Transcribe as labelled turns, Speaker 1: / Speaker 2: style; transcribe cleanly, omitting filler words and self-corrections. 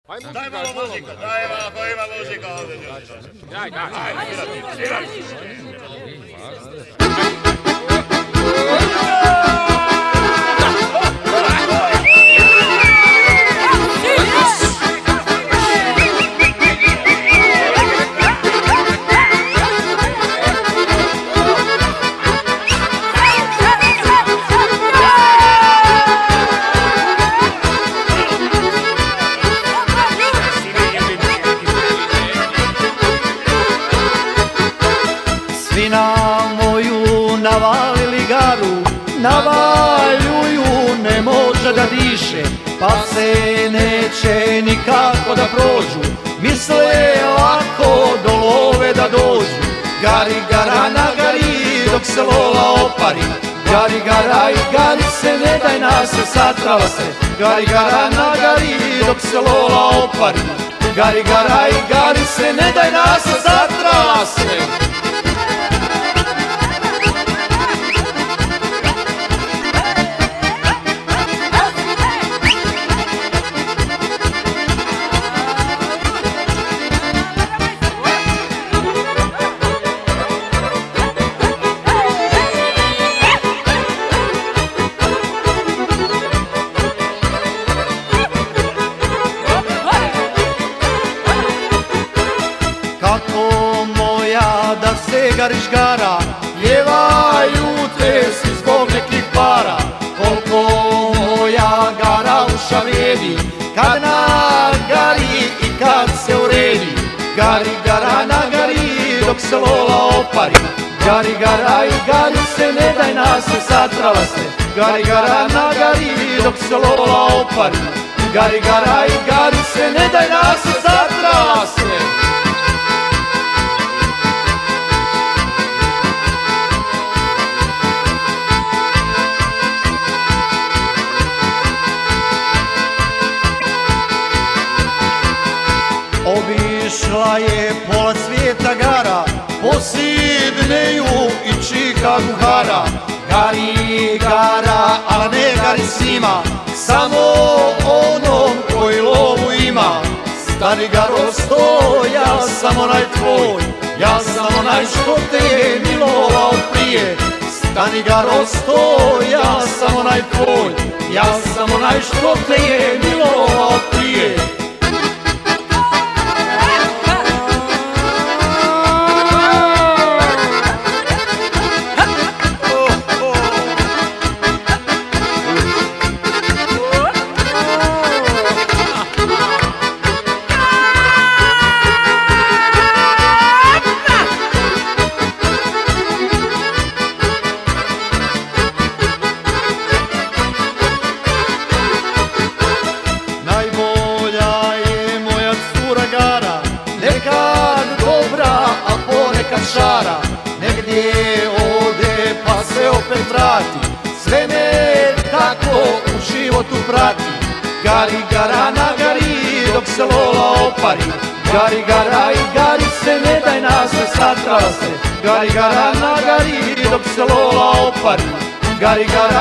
Speaker 1: Daj malo muzika, daj malo, ko ima muzika ovdje. Daj.
Speaker 2: Svi na moju navalili garu, navaljuju, ne može da diše, pa se neće nikako da prođu. Misle lako do love da dođu. Gari gara na gari dok se lola opari, gari gara i gari se, ne daj nas se satrala se. Gari gara na gari dok se lola opari, gari gara i gari se, ne daj nas se satrala se. Kako moja da se gariš gara, ljevaju te si zbog nekih para. Koliko moja gara uša vrijedi, kad nagari i kad se uredi. Gari gara nagari dok se lola opari, gari gara i gari se, ne daj nas se satrala se. Gari gara nagari dok se lola opari, gari gara i gari se, ne daj nas se satrala se. Obišla je pola svijeta gara, po Sidneju i Chicagu hara. Gari gara, a ne gari svima, samo onom koji lovu ima. Stari garo sto, ja sam onaj tvoj, ja sam onaj što te je milovao prije. Stani garo sto, ja sam onaj tvoj, ja sam onaj što te je milovao prije. Šara, negdje ode pa se opet vrati, sve me tako u životu prati. Gari gara nagari dok se lola opari, gari gara i gari se, ne daj nas se satrala se. Gari gara nagari dok se lola opari, gari gara